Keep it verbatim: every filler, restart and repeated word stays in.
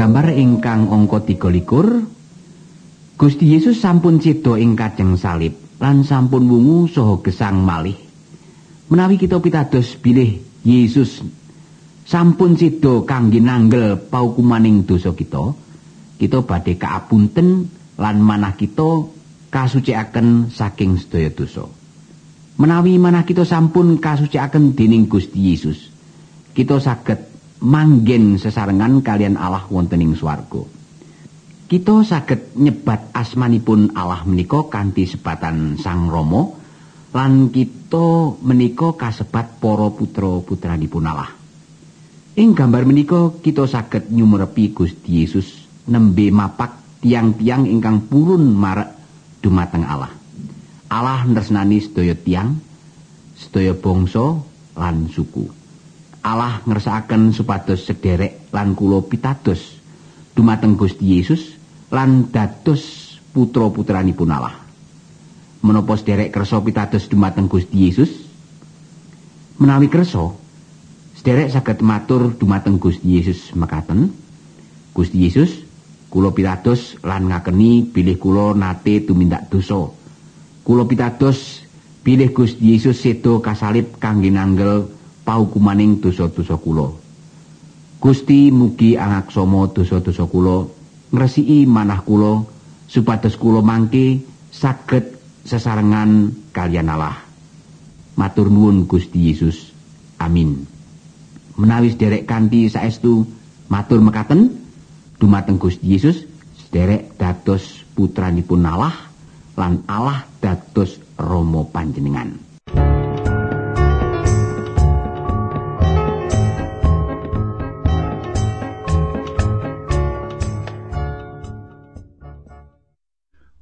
Gambar ingkang angka tiga likur. Gusti Yesus sampun seda ing kajeng salib lan sampun wungu saha gesang malih. Menawi kita pitados bilih Yesus sampun seda kangge nanggel paukumaning dosa kita, kita badhe kaapunten lan manah kita kasucikaken saking sedaya dosa. Menawi manah kita sampun kasucikaken dening Gusti Yesus, kita saged manggen sesarengan kalian Allah wonten ing swarga. Kita saged nyebat asmanipun Allah menika kanthi sebatan Sang Rama lan kita menika kasebat para putra-putranipun Allah. Ing gambar menika kita saged nyumerepi Gusti Yesus nembe mapak tiang-tiang ingkang purun marek dumateng Allah. Allah nresnani sedaya tiang, sedaya bangsa lan suku. Allah ngersakaken supados sederek lan kula pitados dumateng Gusti Yesus lan dados putra-putranipun Allah. Menapa sederek kersa pitados dumateng Gusti Yesus? Menawi kersa, sederek saged matur dumateng Gusti Yesus mekaten, Gusti Yesus, kula pitados lan ngakeni bilih kula nate tumindak dosa. Kula pitados bilih Gusti Yesus seda kasalib kangge nanggel paukumaning dosa-dosa kula. Gusti mugi angaksama dosa-dosa kula, ngresiki manah kula supados kula mangke saged sesarengan kaliyan Allah. Matur nuwun Gusti Yesus. Amin. Menawi sederek kanthi saestu matur mekaten dumateng Gusti Yesus, sederek dados putranipun Allah lan Allah dados Rama panjenengan.